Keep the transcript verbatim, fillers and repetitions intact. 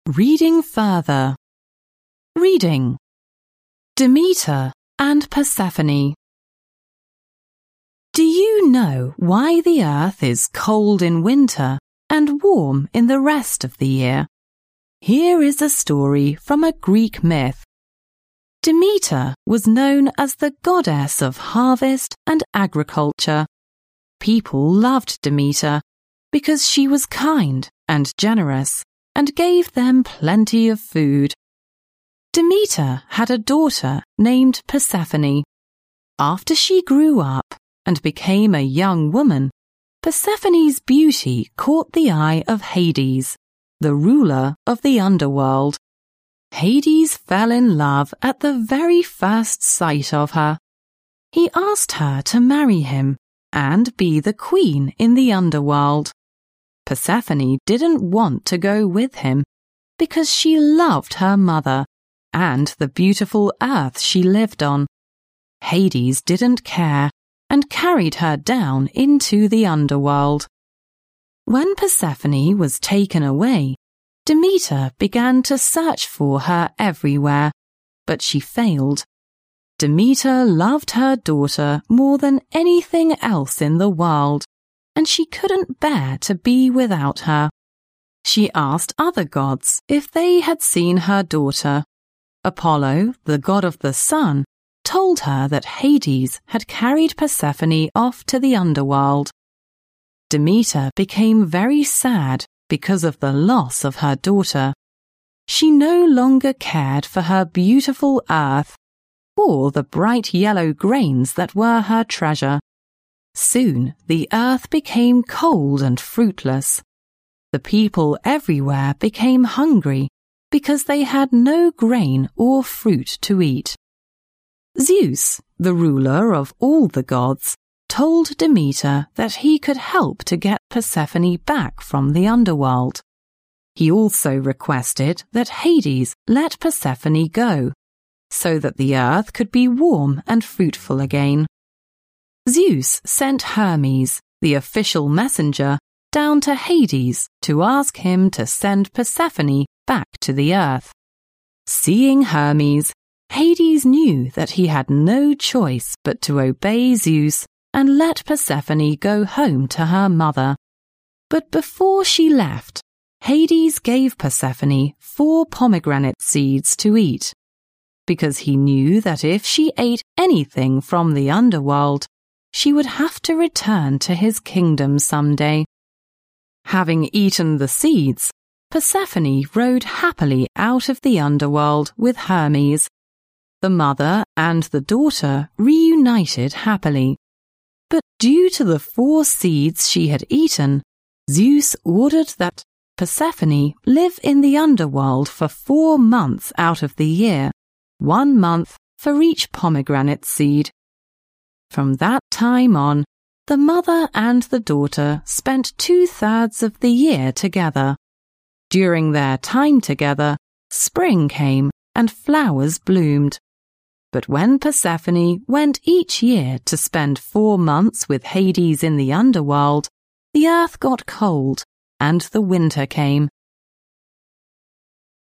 Reading further. Reading. Demeter and Persephone. Do you know why the earth is cold in winter and warm in the rest of the year? Here is a story from a Greek myth. Demeter was known as the goddess of harvest and agriculture. People loved Demeter because she was kind and generous and gave them plenty of food. Demeter had a daughter named Persephone. After she grew up and became a young woman, Persephone's beauty caught the eye of Hades, the ruler of the underworld. Hades fell in love at the very first sight of her. He asked her to marry him and be the queen in the underworld. Persephone didn't want to go with him because she loved her mother and the beautiful earth she lived on. Hades didn't care and carried her down into the underworld. When Persephone was taken away, Demeter began to search for her everywhere, but she failed. Demeter loved her daughter more than anything else in the world, and she couldn't bear to be without her. She asked other gods if they had seen her daughter. Apollo, the god of the sun, told her that Hades had carried Persephone off to the underworld. Demeter became very sad because of the loss of her daughter. She no longer cared for her beautiful earth or the bright yellow grains that were her treasure. Soon the earth became cold and fruitless. The people everywhere became hungry because they had no grain or fruit to eat. Zeus, the ruler of all the gods, told Demeter that he could help to get Persephone back from the underworld. He also requested that Hades let Persephone go, so that the earth could be warm and fruitful again. Zeus sent Hermes, the official messenger, down to Hades to ask him to send Persephone back to the earth. Seeing Hermes, Hades knew that he had no choice but to obey Zeus and let Persephone go home to her mother. But before she left, Hades gave Persephone four pomegranate seeds to eat, because he knew that if she ate anything from the underworld, she would have to return to his kingdom someday. Having eaten the seeds, Persephone rode happily out of the underworld with Hermes. The mother and the daughter reunited happily. But due to the four seeds she had eaten, Zeus ordered that Persephone live in the underworld for four months out of the year, one month for each pomegranate seed. From that time on, the mother and the daughter spent two-thirds of the year together. During their time together, spring came and flowers bloomed. But when Persephone went each year to spend four months with Hades in the underworld, the earth got cold and the winter came.